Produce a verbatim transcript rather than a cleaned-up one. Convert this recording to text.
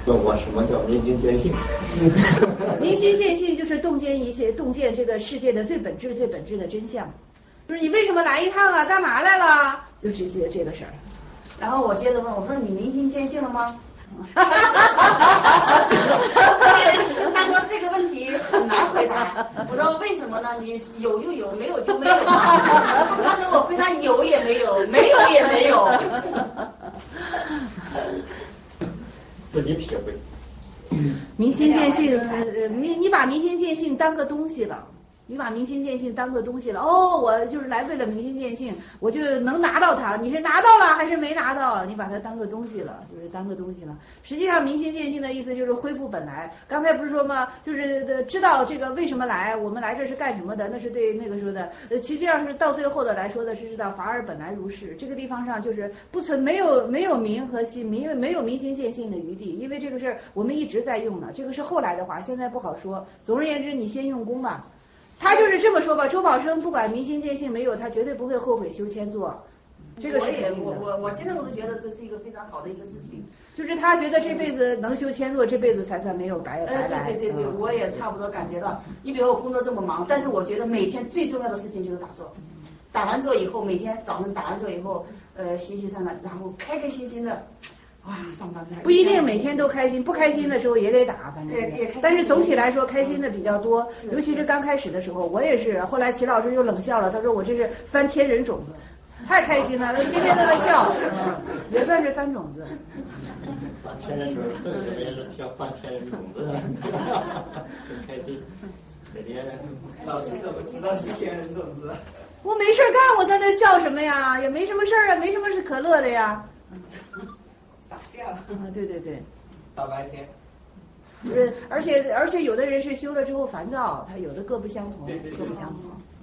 问我什么叫明心见性？ 明心见性就是洞见一切，洞见这个世界的最本质、最本质的真相。就是你为什么来一趟啊？干嘛来了？就直接这个事儿。 然后我接着问，我说你明心见性了吗？他说这个问题很难回答。我说为什么呢？你有就有，没有就没有。他说我回答有也没有，没有也没有。 自己体会。 明心见性，呃，你你把明心见性当个东西了。你把明心见性当个东西了，哦，我就是来为了明心见性，我就能拿到它。你是拿到了还是没拿到？你把它当个东西了，就是当个东西了。实际上，明心见性的意思就是恢复本来。刚才不是说吗？就是知道这个为什么来，我们来这是干什么的，那是对那个说的。呃，其实上是到最后的来说的是知道法尔本来如是。这个地方上就是不存没有没有明和心，明没有明心见性的余地，因为这个是我们一直在用的，这个是后来的话，现在不好说。总而言之，你先用功吧。他就是这么说吧，周宝生不管明心见性没有，他绝对不会后悔修千座，这个是肯定的。 我我我现在我都觉得这是一个非常好的一个事情， 就是他觉得这辈子能修千座，这辈子才算没有白白来。 呃，对对对对，嗯、我也差不多感觉到。你比如我工作这么忙，但是我觉得每天最重要的事情就是打坐。打完坐以后，每天早上打完坐以后，呃，洗洗涮涮，然后开开心心的。哇，上班不一定每天都开心，不开心的时候也得打，反正是。但是总体来说，开心的比较多，尤其是刚开始的时候，我也是。后来齐老师就冷笑了，他说我这是翻天人种子，太开心了，他天天都在笑，也算是翻种子。 翻天人种子，这也是叫翻天人种子，很开心。每天老师怎么知道是天人种子？ 我没事干，我在那笑什么呀？也没什么事儿啊，没什么是可乐的呀。 傻笑啊， 对对对， 大白天， 不是，而且而且有的人是修了之后烦躁，他有的各不相同， 对对对各不相同。